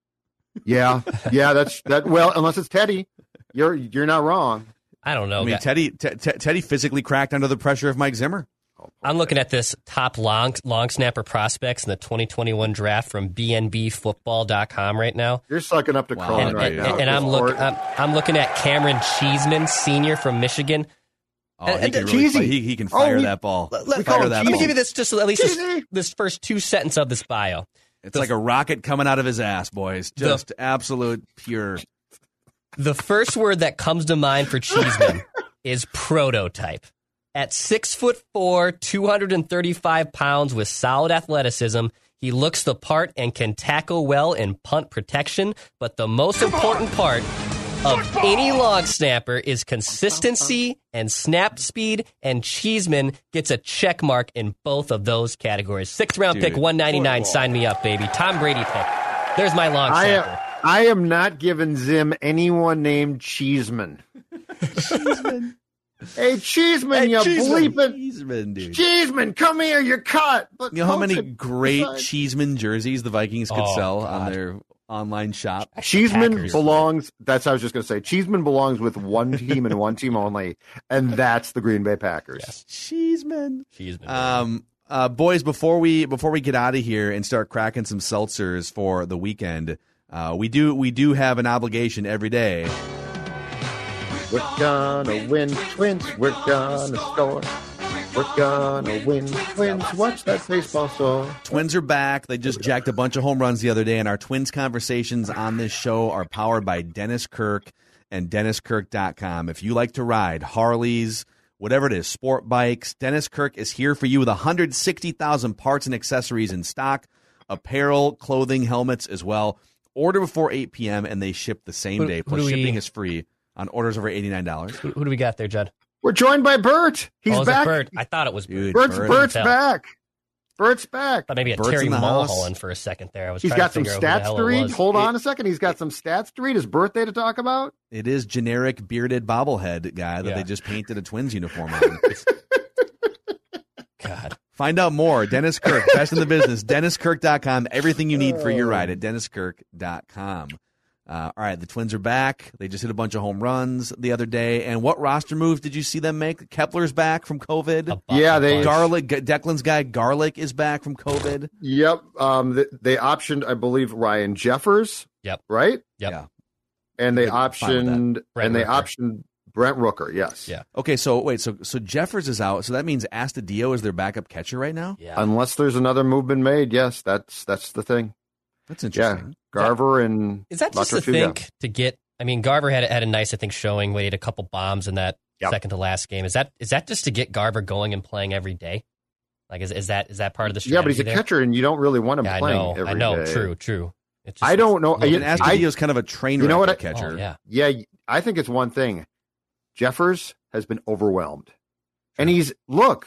G: Yeah, yeah, that's that. Well, unless it's Teddy, you're you're not wrong.
F: I don't know.
D: I mean, Teddy t- t- Teddy physically cracked under the pressure of Mike Zimmer.
F: I'm looking at this top long long snapper prospects in the twenty twenty-one draft from B N B football dot com right now.
G: You're sucking up to wow. Cohen
F: and,
G: right
F: and,
G: now.
F: And, and I'm looking I'm, I'm looking at Cameron Cheeseman, senior from Michigan.
D: Oh, he and, can really play. He, he can fire oh, we, that ball.
F: Let, let,
D: fire that
F: let me
D: ball.
F: give you this just at least this, this first two sentences of this bio.
D: It's the, like a rocket coming out of his ass, boys. Just the, absolute pure.
F: The first word that comes to mind for Cheeseman is prototype. At six foot four, two hundred thirty-five pounds with solid athleticism, he looks the part and can tackle well in punt protection. But the most important part of any long snapper is consistency and snap speed, and Cheeseman gets a check mark in both of those categories. Sixth round
D: Dude.
F: pick, one ninety-nine. Sign me up, baby. Tom Brady pick. There's my long snapper.
G: I am, I am not giving Zim anyone named Cheeseman.
D: Cheeseman.
G: Hey, Cheeseman,
D: hey,
G: you
D: Cheeseman.
G: bleeping.
D: Cheeseman, dude.
G: Cheeseman, come here, you're cut. But
D: you know how many great Cheeseman jerseys the Vikings could
F: oh,
D: sell
F: God.
D: on their online shop?
G: Cheeseman
F: Packers.
G: belongs, that's what I was just going to say. Cheeseman belongs with one team and one team only, and that's the Green Bay Packers.
F: Yes.
D: Cheeseman.
F: Cheeseman.
D: Um, uh, boys, before we before we get out of here and start cracking some seltzers for the weekend, uh, we do we do have an obligation every day.
G: We're gonna win, Twins. We're gonna score. We're gonna win, Twins. Watch that baseball score.
D: Twins are back. They just jacked a bunch of home runs the other day, and our Twins conversations on this show are powered by Dennis Kirk and dennis kirk dot com. If you like to ride Harleys, whatever it is, sport bikes, Dennis Kirk is here for you with one hundred sixty thousand parts and accessories in stock, apparel, clothing, helmets as well. Order before eight p.m. and they ship the same
F: Who-
D: day.
F: who
D: Plus
F: do we-
D: shipping is free on orders over eighty-nine dollars.
F: Who, who do we got there, Judd?
G: We're joined by Bert. He's
F: oh, is it
G: back.
F: Bert? I thought it was Bert.
D: Dude,
G: Bert's,
D: Bert.
G: Bert's
F: Tell.
G: back. Bert's back.
F: Thought maybe a
D: Bert's
F: Terry
D: in the house.
F: Mulholland for a second there. I was
G: He's
F: trying
G: got
F: to
G: some
F: figure out who the
G: stats
F: hell
G: to
F: it
G: read.
F: was.
G: Hold on a second. He's got some stats to read. His birthday to talk about.
D: It is generic bearded bobblehead guy that
F: Yeah.
D: they just painted a Twins uniform on.
F: God.
D: Find out more. Dennis Kirk, best in the business. dennis kirk dot com. Everything you need for your ride at dennis kirk dot com. Uh, all right, the Twins are back. They just hit a bunch of home runs the other day. And what roster moves did you see them make? Kepler's back from COVID.
F: A bu-
G: Yeah,
F: a
G: they-
F: bunch.
D: Garlic, Declan's guy Garlic is back from COVID.
G: Yep. Um, th- they optioned, I believe, Ryan Jeffers.
F: Yep.
G: Right.
F: Yep.
D: Yeah.
G: And they
D: Good. Fine with
G: optioned,
F: Brent
G: and they
F: Rooker.
G: optioned Brent Rooker. Yes.
F: Yeah.
D: Okay, so wait, so so Jeffers is out. So that means Astudillo is their backup catcher right now?
F: Yeah.
G: Unless there's another move been made. Yes, that's that's the thing.
D: That's
G: Yeah.
D: interesting.
G: Garver and
F: Is that just
G: La
F: to
G: Tortuga.
F: think to get? I mean, Garver had had a nice, I think, showing. Weighed a couple bombs in that
G: Yep.
F: second to last game. Is that is that just to get Garver going and playing every day? Like, is is that is that part of the strategy?
G: Yeah, but he's a
F: there?
G: catcher, and you don't really want him
F: Yeah, I
G: playing
F: know.
G: every
F: I know.
G: day.
F: True. True. It's just,
G: I don't know.
F: it's-
G: You-
D: And
G: I-
D: Astudillo's kind of a train
G: You know
D: wreck
G: what
D: at
G: I-
D: catcher.
F: Oh, yeah.
G: Yeah, I think it's one thing. Jeffers has been overwhelmed, and he's look.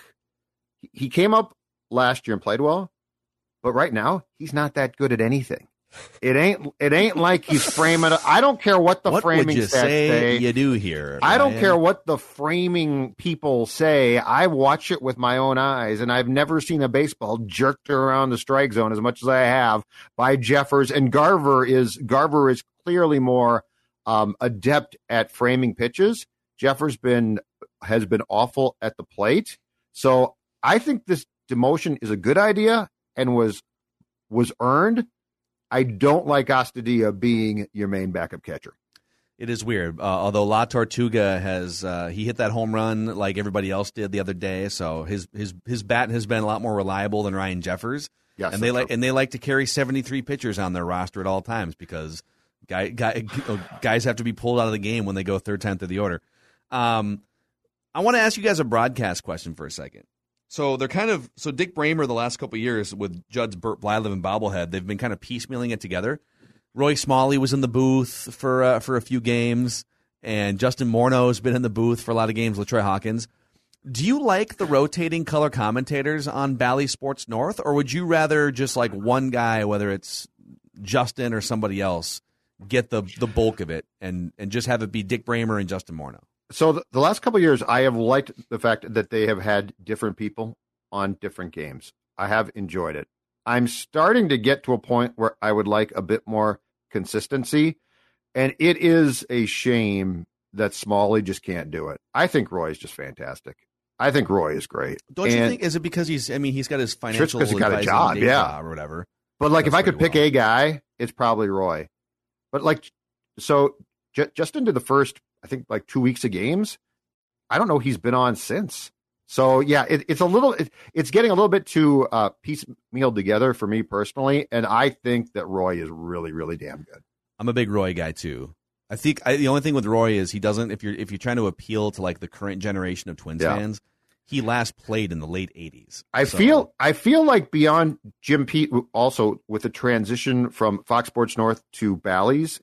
G: He came up last year and played well, but right now he's not that good at anything. It ain't. It ain't like he's framing. A, I don't care what the
D: what
G: framing
D: would you
G: stats
D: say,
G: say.
D: you do here?
G: I don't
D: Ryan?
G: care what the framing people say. I watch it with my own eyes, and I've never seen a baseball jerked around the strike zone as much as I have by Jeffers. And Garver is Garver is clearly more um, adept at framing pitches. Jeffers been has been awful at the plate, so I think this demotion is a good idea and was was earned. I don't like Astudillo being your main backup catcher.
D: It is weird. Uh, although La Tortuga has uh, he hit that home run like everybody else did the other day, so his his his bat has been a lot more reliable than Ryan Jeffers.
G: Yes,
D: and they
G: that's
D: like
G: true.
D: and they like to carry seventy-three pitchers on their roster at all times because guy, guy, guys have to be pulled out of the game when they go third time through the order. Um, I want to ask you guys a broadcast question for a second. So they're kind of so Dick Bramer the last couple of years with Judd's Burt Blyleven and bobblehead, they've been kind of piecemealing it together. Roy Smalley was in the booth for uh, for a few games, and Justin Morneau has been in the booth for a lot of games. LaTroy Hawkins. Do you like the rotating color commentators on Bally Sports North, or would you rather just like one guy, whether it's Justin or somebody else, get the the bulk of it and and just have it be Dick Bramer and Justin Morneau?
G: So the, the last couple of years, I have liked the fact that they have had different people on different games. I have enjoyed it. I'm starting to get to a point where I would like a bit more consistency, and it is a shame that Smalley just can't do it. I think Roy is just fantastic. I think Roy is great.
D: Don't you
G: And-
D: think? Is it because he's? I mean, he's got his
G: Sure,
D: financial
G: 'cause he's got a
D: advising
G: job,
D: day
G: yeah.
D: job or whatever.
G: But like, if
D: Does
G: I could
D: pretty
G: pick
D: well.
G: a guy, it's probably Roy. But like, so j- just into the first, I think like two weeks of games, I don't know he's been on since. So yeah, it, it's a little, it, it's getting a little bit too uh, piecemeal together for me personally, and I think that Roy is really, really damn good.
D: I'm a big Roy guy too. I think I, the only thing with Roy is he doesn't. If you're if you're trying to appeal to like the current generation of Twins
G: Yeah.
D: fans, he last played in the late eighties.
G: I
D: So-
G: feel, I feel like beyond Jim Pete, also with the transition from Fox Sports North to Bally's,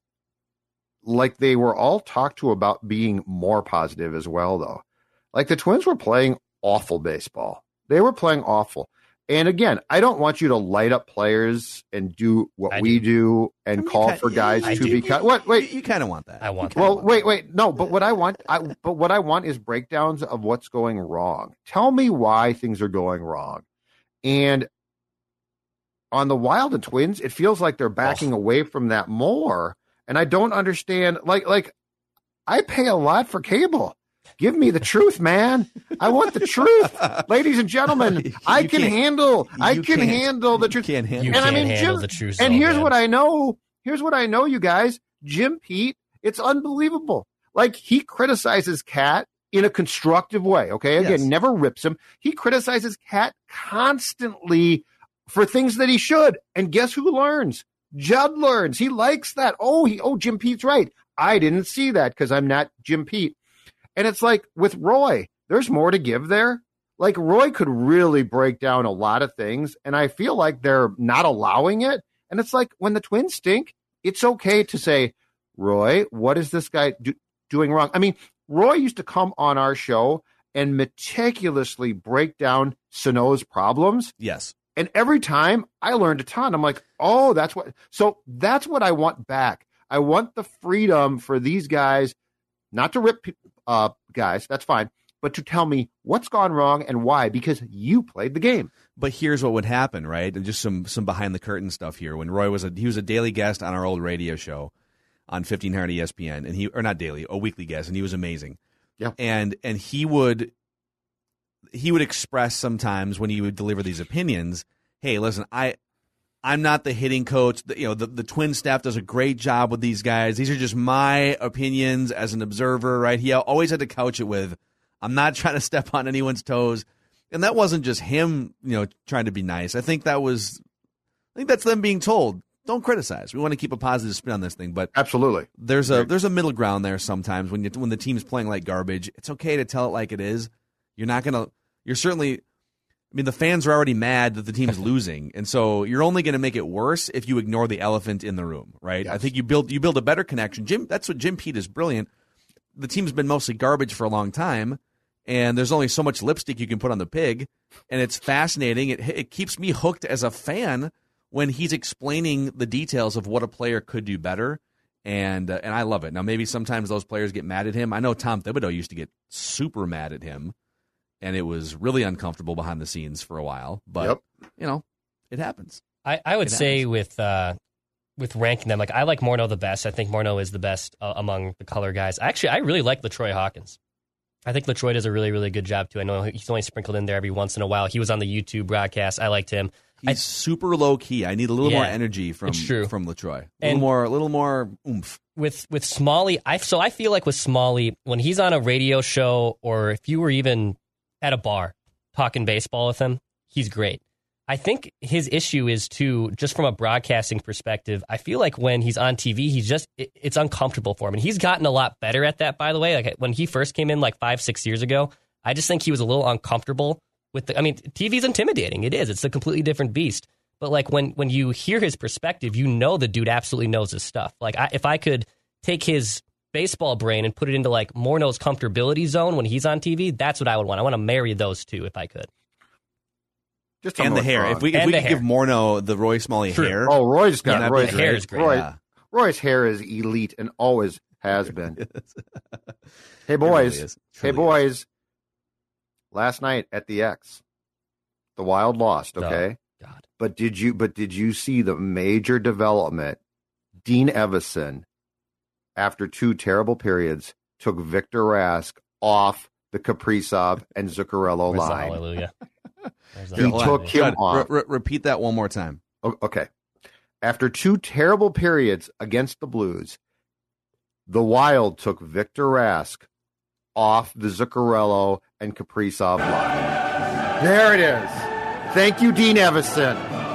G: like they were all talked to about being more positive as well, though. Like the Twins were playing awful baseball. They were playing awful. And again, I don't want you to light up players and do what
F: I
G: we
F: do.
G: do and
D: I mean,
G: call
D: you
G: for
D: kinda-
G: guys
F: I
G: to
F: do.
G: be cut. What? Wait.
D: You, you kind of want that.
F: I want
D: You kinda
G: Well, wait, wait. No, but what I want, I, but what I want is breakdowns of what's going wrong. Tell me why things are going wrong. And on the Wild and Twins, it feels like they're backing away from that more. And I don't understand. Like, like I pay a lot for cable. Give me the truth, man. I want the truth, ladies and gentlemen.
D: You
G: I can
D: can't-
G: handle. I
D: you
G: can
D: can't.
G: handle the
D: You
G: truth.
D: can't handle
F: You
D: it.
G: And I
F: can't
G: mean,
F: handle
G: Jim-
F: the truth.
G: And
F: zone,
G: here's
F: man.
G: what I know. Here's what I know, you guys. Jim Pete, it's unbelievable. Like he criticizes Cat in a constructive way. Okay. Again,
D: Yes.
G: never rips him. He criticizes Cat constantly for things that he should. And guess who learns? Judd learns. He likes that. Oh, he, oh, Jim Pete's right. I didn't see that because I'm not Jim Pete. And it's like with Roy, there's more to give there. Like, Roy could really break down a lot of things, and I feel like they're not allowing it. And it's like, when the Twins stink, it's okay to say, Roy, what is this guy do- doing wrong? I mean, Roy used to come on our show and meticulously break down Sano's problems.
D: Yes.
G: And every time I learned a ton. I'm like, oh, that's what. So that's what I want back. I want the freedom for these guys, not to rip uh, guys, that's fine, but to tell me what's gone wrong and why, because you played the game.
D: But here's what would happen, right? And just some some behind the curtain stuff here. When Roy was a he was a daily guest on our old radio show on fifteen hundred E S P N, and he or not daily, a weekly guest, and he was amazing.
G: Yeah.
D: And and he would he would express sometimes when he would deliver these opinions, hey, listen, I I'm not the hitting coach. The, you know, the, the Twin staff does a great job with these guys. These are just my opinions as an observer, right? He always had to couch it with, I'm not trying to step on anyone's toes. And that wasn't just him, you know, trying to be nice. I think that was, I think that's them being told, don't criticize. We want to keep a positive spin on this thing. But
G: absolutely,
D: there's a there's a middle ground there sometimes when you when the team's playing like garbage. It's okay to tell it like it is. You're not gonna. You're certainly. I mean, the fans are already mad that the team's losing, and so you're only going to make it worse if you ignore the elephant in the room, right?
G: Yes.
D: I think you build you build a better connection. Jim, that's what Jim Pete is brilliant. The team's been mostly garbage for a long time, and there's only so much lipstick you can put on the pig, and it's fascinating. It it keeps me hooked as a fan when he's explaining the details of what a player could do better, and uh, and I love it. Now, maybe sometimes those players get mad at him. I know Tom Thibodeau used to get super mad at him, and it was really uncomfortable behind the scenes for a while. But,
G: yep.
D: you know, it happens.
F: I, I would
D: it
F: say
D: happens.
F: with uh, with ranking them, like I like Morneau the best. I think Morneau is the best uh, among the color guys. Actually, I really like LaTroy Hawkins. I think LaTroy does a really, really good job, too. I know he's only sprinkled in there every once in a while. He was on the YouTube broadcast. I liked him.
D: He's
F: I,
D: super low key. I need a little
F: Yeah,
D: more energy from
F: it's true.
D: from LaTroy. A little
F: And-
D: more, a little more oomph.
F: with with Smalley, I so I feel like with Smalley, when he's on a radio show or if you were even at a bar talking baseball with him, he's great. I think his issue is too, just from a broadcasting perspective, I feel like when he's on T V, he's just it, it's uncomfortable for him, and he's gotten a lot better at that. By the way, like when he first came in like five six years ago, I just think he was a little uncomfortable with the. I mean, T V's intimidating. It is. It's a completely different beast. But like when when you hear his perspective, you know the dude absolutely knows his stuff. Like I, if I could take his baseball brain and put it into like Morneau's comfortability zone when he's on T V, that's what I would want. I want to marry those two if I could.
G: Just tell
D: And
G: me
D: the
G: what's
D: hair.
G: wrong.
D: If we if
F: And
D: we
F: the
D: could
F: hair.
D: give Morneau the Roy Smalley
F: True.
D: hair,
G: Oh, Roy's got
D: that'd be
G: Roy's
F: the hair is great.
G: Roy,
D: Yeah.
G: Roy's hair is elite and always has been. Hey
D: It
G: boys,
D: really is.
G: hey
D: Truly
G: boys. Last night at the X, the Wild lost.
F: Oh,
G: Okay,
F: God.
G: but did you? But did you see the major development? Dean Evison, after two terrible periods, took Victor Rask off the Kaprizov and Zuccarello
F: Where's the
G: line.
F: hallelujah? Where's the
G: He
D: Hold on.
G: took him
D: Judd,
G: off.
D: re- re- repeat that one more time.
G: O- Okay. After two terrible periods against the Blues, the Wild took Victor Rask off the Zuccarello and Kaprizov line. There it is. Thank you, Dean Evison.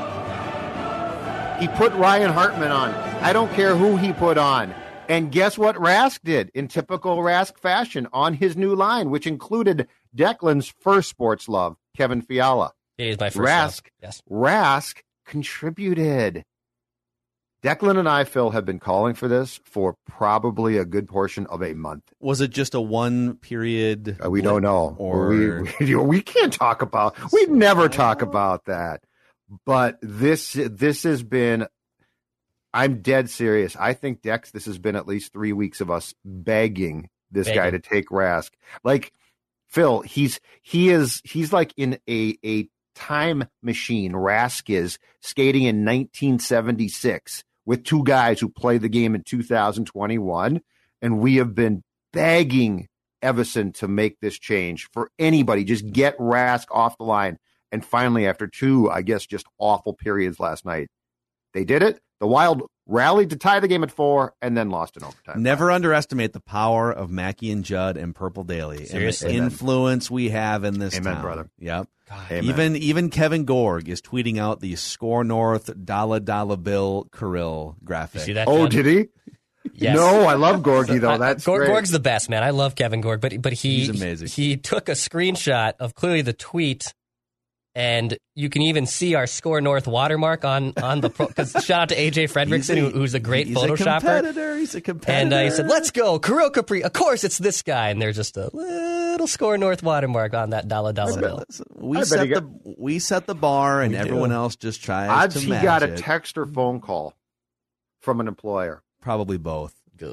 G: He put Ryan Hartman on. I don't care who he put on. And guess what Rask did in typical Rask fashion on his new line, which included Declan's first sports love, Kevin Fiala.
F: It is my first
G: Rask.
F: love. Yes.
G: Rask contributed. Declan and I, Phil, have been calling for this for probably a good portion of a month.
D: Was it just a one period?
G: Uh, we don't know.
D: Or
G: we, we, we can't talk about. We never talk about that. But this this has been. I'm dead serious. I think Dex. This has been at least three weeks of us begging this
F: Begging.
G: guy to take Rask. Like Phil, he's he is he's like in a a time machine. Rask is skating in nineteen seventy-six with two guys who played the game in two thousand twenty-one, and we have been begging Evison to make this change for anybody. Just get Rask off the line. And finally, after two, I guess, just awful periods last night, they did it. The Wild rallied to tie the game at four and then lost in overtime.
D: Never underestimate the power of Mackey and Judd and Purple Daily
F: Seriously.
D: and the
G: Amen.
D: influence we have in this
G: Amen,
D: town.
G: brother.
D: Yep.
G: Amen.
D: Even even Kevin Gorg is tweeting out the Score North Dollar Dollar Bill Kirill graphic.
F: You see that?
G: Oh,
F: Judd?
G: did he?
F: Yes.
G: No, I love Gorgie though. That's
F: Gor-
G: great.
F: Gorg's the best, man. I love Kevin Gorg, but but he
D: He's amazing.
F: he took a screenshot of clearly the tweet, and you can even see our Score North watermark on on the pro. Because shout out to A J Fredrickson, who, who's a great
D: he's
F: Photoshopper.
D: A competitor. He's a competitor.
F: And uh, he said, "Let's go, Kirill Kapri." Of course, it's this guy, and there's just a little Score North watermark on that dollar dollar bill.
D: We
G: I bet
D: set
G: he
D: the
G: got-
D: we set the bar, and
F: We do.
D: everyone else just tries
G: Odds
D: to
G: he
D: match
G: got a
D: it.
G: text or phone call from an employer.
D: Probably both.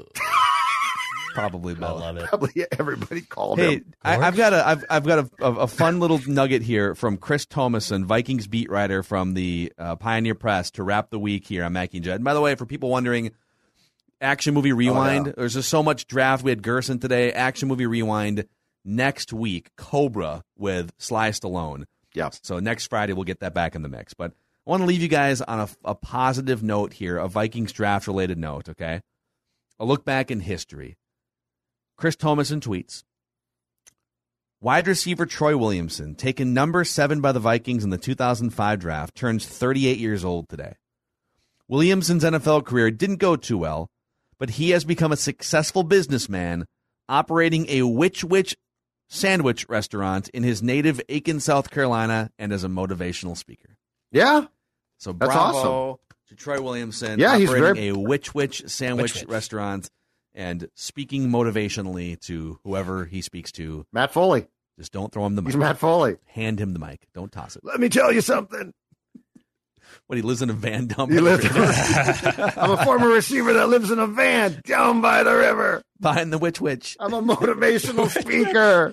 D: Probably
F: I
D: both.
F: love it.
G: Probably everybody called
D: Hey,
G: him.
D: I, I've got a I've, I've got a, a, a fun little nugget here from Chris Thomason, Vikings beat writer from the uh, Pioneer Press, to wrap the week here on Mackie and Judd. And by the way, for people wondering, Action Movie Rewind.
G: Oh, yeah.
D: There's just so much draft. We had Gerson today. Action Movie Rewind next week. Cobra with Sly Stallone.
G: Yeah.
D: So next Friday we'll get that back in the mix. But I want to leave you guys on a, a positive note here, a Vikings draft related note. Okay, a look back in history. Chris Thomason tweets, wide receiver Troy Williamson, taken number seven by the Vikings in the two thousand five draft, turns thirty-eight years old today. Williamson's N F L career didn't go too well, but he has become a successful businessman operating a Witch Witch sandwich restaurant in his native Aiken, South Carolina, and as a motivational speaker.
G: Yeah.
D: So
G: That's
D: bravo
G: awesome.
D: to Troy Williamson,
G: Yeah, he's
D: operating
G: very-
D: a Witch Witch sandwich
F: Witch Witch.
D: restaurant and speaking motivationally to whoever he speaks to.
G: Matt Foley.
D: Just don't throw him the mic.
G: He's Matt Foley.
D: Hand him the mic. Don't toss it.
G: Let me tell you something.
D: What, he lives in a van down by
G: He
D: the
G: lives-
D: river?
G: I'm a former receiver that lives in a van down by the river.
D: Behind the Witch Witch.
G: I'm a motivational speaker.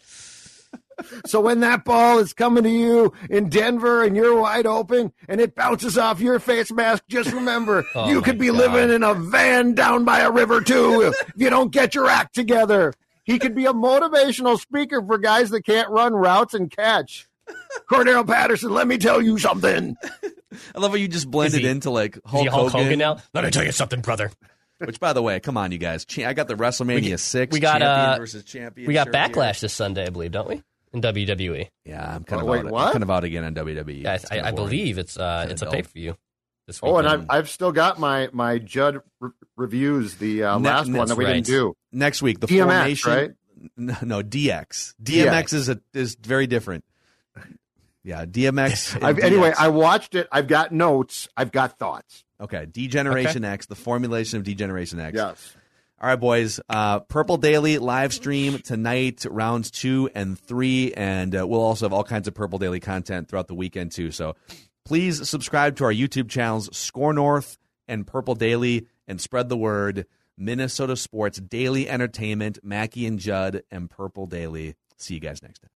G: So when that ball is coming to you in Denver and you're wide open and it bounces off your face mask, just remember,
F: Oh
G: you
F: my
G: could be
F: God.
G: living in a van down by a river too if you don't get your act together. He could be a motivational speaker for guys that can't run routes and catch. Cordell Patterson, let me tell you something.
D: I love how you just blended
F: Is he-
D: into like
F: Is
D: Hulk,
F: he Hulk
D: Hogan.
F: Hogan now? Let me tell you something, brother.
D: Which, by the way, come on, you guys. Cha- I got the WrestleMania
F: We-
D: six
F: we got,
D: champion
F: uh,
D: versus champion.
F: We got
D: shirt here.
F: Backlash this Sunday, I believe, don't we? In W W E.
D: Yeah, I'm kind
G: Oh,
D: of
G: wait,
D: out.
G: what?
D: I'm kind of out again on W W E.
F: Yeah,
D: It's
F: I,
D: kinda
F: I
D: boring.
F: believe it's uh,
D: Kinda
F: it's a
D: dull.
F: pay per view this week.
G: Oh, and I've, I've still got my, my Judd re- reviews, the uh,
D: Ne-
G: last one that we
F: right.
G: didn't do.
D: Next week, the
G: D M X,
D: formation.
G: right?
D: No, no, D X. D M X is a, is very different. Yeah, D M X. and
G: I've, anyway,
D: D X.
G: I watched it. I've got notes. I've got thoughts.
D: Okay, Degeneration X, the formulation of Degeneration X.
G: Yes.
D: All right, boys. Uh, Purple Daily live stream tonight, rounds two and three, and uh, we'll also have all kinds of Purple Daily content throughout the weekend too. So please subscribe to our YouTube channels, Score North and Purple Daily, and spread the word. Minnesota Sports Daily Entertainment, Mackie and Judd, and Purple Daily. See you guys next time.